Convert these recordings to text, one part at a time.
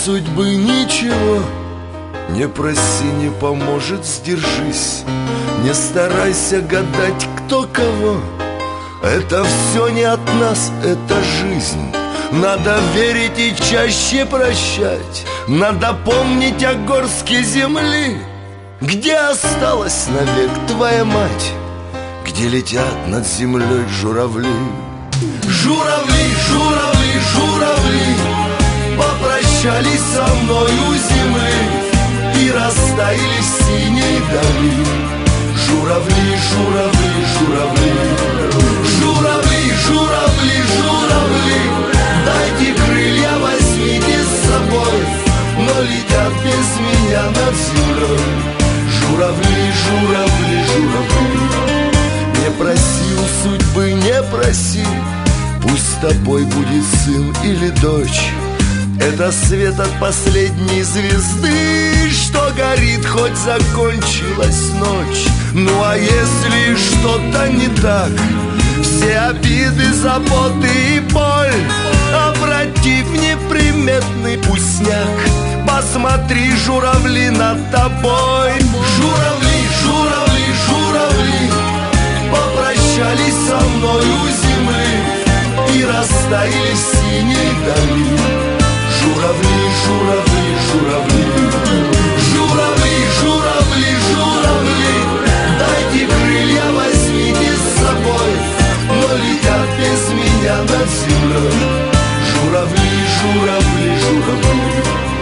судьбы ничего, не проси, не поможет, сдержись. Не старайся гадать, кто кого. Это все не от нас, это жизнь. Надо верить и чаще прощать. Надо помнить о горстке земли, где осталась навек твоя мать, где летят над землей журавли. Журавли, журавли, журавли попрощались со мной у земли и растаяли в синей дали. Журавли, журавли, журавли, журавли, журавли, журавли, дайте крылья, возьмите с собой, но летят без меня над землей. Журавли, журавли, журавли, не проси у судьбы, не проси, пусть с тобой будет сын или дочь. Это свет от последней звезды, что горит, хоть закончилась ночь. Ну а если что-то не так, все обиды, заботы и боль обрати в неприметный пустяк. Посмотри, журавли над тобой. Журавли, журавли, журавли попрощались со мной у земли и растаяли в синей дали. Журавли, журавли, журавли, журавли, журавли, журавли, дайте крылья, возьмите с собой, но летят без меня над землей. Журавли, журавли, журавли.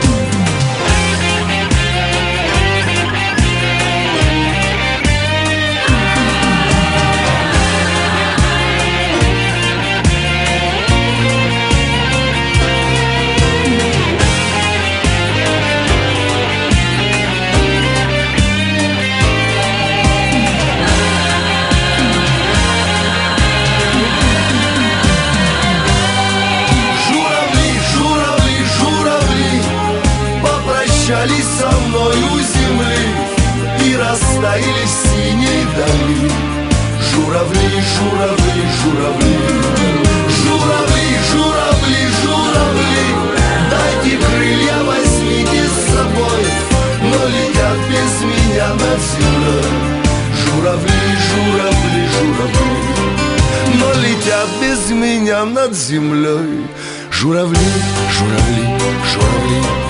Попрощались со мной у земли и растаяли в синей дали. Журавли, журавли, журавли, журавли, журавли, журавли, дайте крылья, возьмите с собой, но летят без меня над землей. Журавли, журавли, журавли, но летят без меня над землей. Журавли, журавли, журавли.